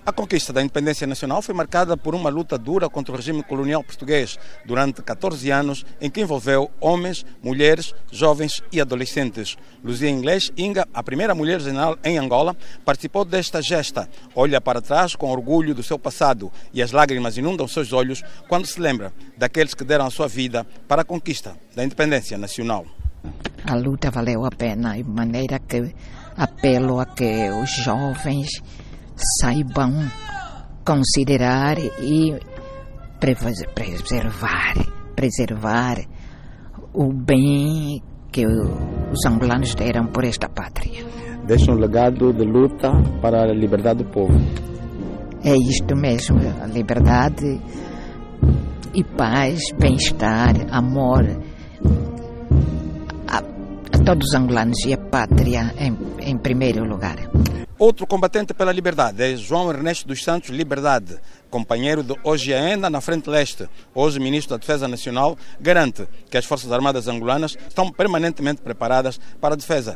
A conquista da independência nacional foi marcada por uma luta dura contra o regime colonial português durante 14 anos, em que envolveu homens, mulheres, jovens e adolescentes. Luzia Inglês Inga, a primeira mulher general em Angola, participou desta gesta. Olha para trás com orgulho do seu passado e as lágrimas inundam seus olhos quando se lembra daqueles que deram a sua vida para a conquista da independência nacional. A luta valeu a pena, de maneira que apelo a que os jovens saibam considerar e preservar o bem que os angolanos deram por esta pátria. Deixa um legado de luta para a liberdade do povo. É isto mesmo, a liberdade e paz, bem-estar, amor a todos os angolanos e a pátria em primeiro lugar. Outro combatente pela liberdade é João Ernesto dos Santos Liberdade, companheiro de Ogiaena na Frente Leste. Hoje, ministro da Defesa Nacional, garante que as Forças Armadas angolanas estão permanentemente preparadas para a defesa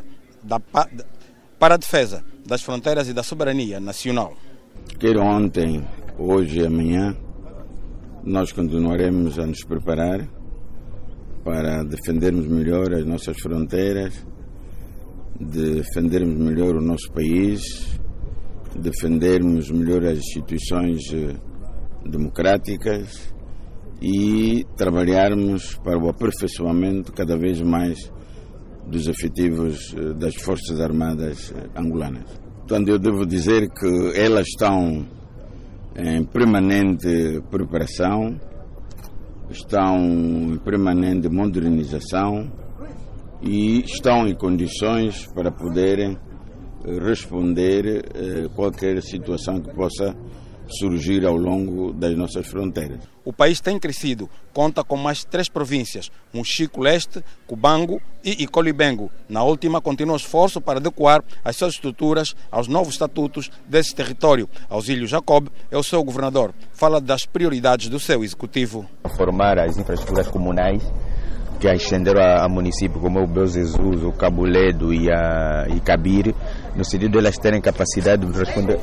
das fronteiras e da soberania nacional. Quer ontem, hoje e amanhã, nós continuaremos a nos preparar para defendermos melhor as nossas fronteiras, defendermos melhor o nosso país, defendermos melhor as instituições democráticas e trabalharmos para o aperfeiçoamento cada vez mais dos efetivos das Forças Armadas angolanas. Portanto, eu devo dizer que elas estão em permanente preparação, estão em permanente modernização e estão em condições para poderem responder qualquer situação que possa surgir ao longo das nossas fronteiras. O país tem crescido, conta com mais 3 províncias, Mochico Leste, Cubango e Icolibengo. Na última, continua o esforço para adequar as suas estruturas aos novos estatutos desse território. Ausílio Jacob é o seu governador. Fala das prioridades do seu executivo. Formar as infraestruturas comunais que ascenderam a município como o Bel Jesus, o Cabo Ledo e Cabir, no sentido de elas terem capacidade de responder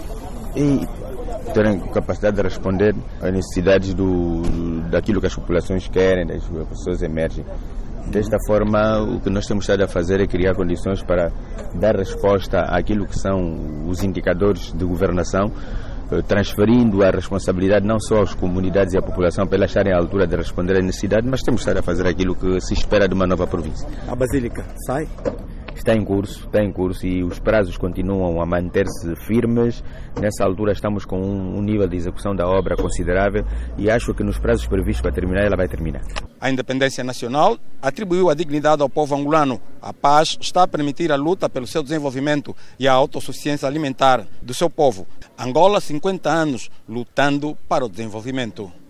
às necessidades daquilo que as populações querem, das pessoas emergem. Desta forma, o que nós temos estado a fazer é criar condições para dar resposta àquilo que são os indicadores de governação, transferindo a responsabilidade não só às comunidades e à população para elas estarem à altura de responder às necessidades, mas temos estado a fazer aquilo que se espera de uma nova província. A Basílica sai? Está em curso e os prazos continuam a manter-se firmes. Nessa altura estamos com um nível de execução da obra considerável e acho que nos prazos previstos para terminar, ela vai terminar. A independência nacional atribuiu a dignidade ao povo angolano. A paz está a permitir a luta pelo seu desenvolvimento e a autossuficiência alimentar do seu povo. Angola, 50 anos lutando para o desenvolvimento.